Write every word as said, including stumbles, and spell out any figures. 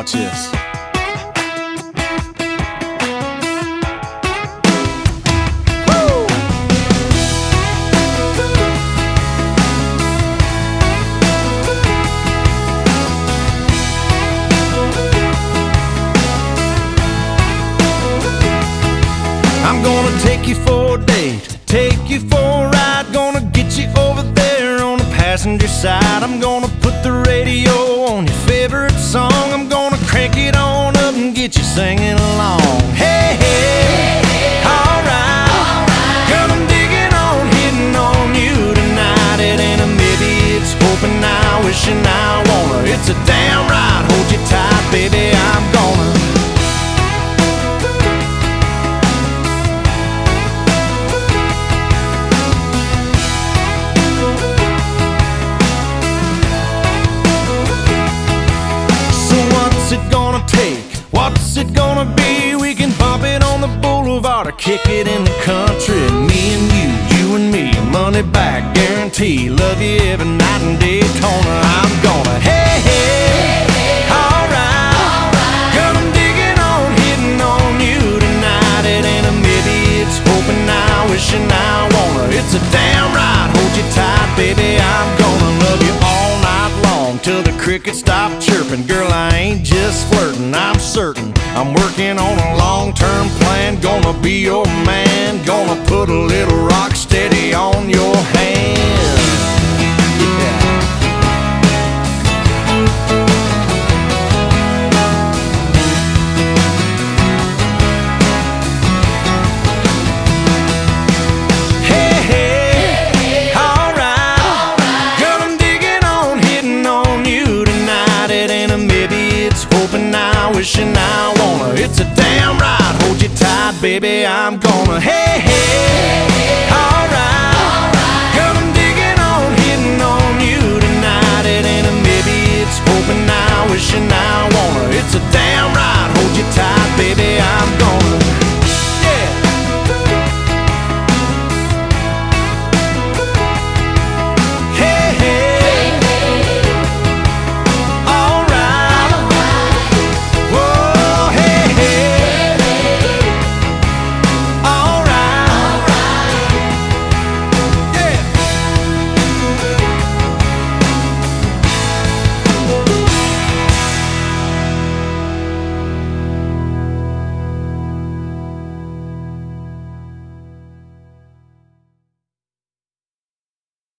Watch this. I'm gonna take you for a date, take you for a ride, gonna get you over there on the passenger side. I'm gonna put the radio on your favorite song, I'm gonna crank it on up and get you singing along. Hey, hey, alright, girl, I'm digging on, hitting on you tonight. It ain't a maybe, it's hoping now, wishing I wanna. It's a damn right, hold you tight, baby, I'm gonna. What's it gonna be? We can pop it on the boulevard or kick it in the country. Me and you, you and me, money back guarantee. Love you every night in Daytona. I'm gonna, hey, hey, alright, girl, I'm digging on, hitting on you tonight. It ain't a maybe, it's hoping now, wishing I wanna. It's a damn right, hold you tight, baby, I'm gonna love you all night long till the crickets stop chirping. Girl, I ain't just flirting, I'm certain I'm working on a long-term plan. Gonna be your man, gonna put a little rock steady on your hand. Yeah. Hey, hey, alright, girl, I'm digging on, hitting on you tonight. It ain't a maybe, it's hoping now, wishing I wanna. It's a damn right, hold you tight, baby, I'm gonna. Hey, hey, alright, girl, I'm digging on, hitting on you tonight. It ain't a maybe, it's hoping now, wishing I wanna. It's a damn right, hold you tight.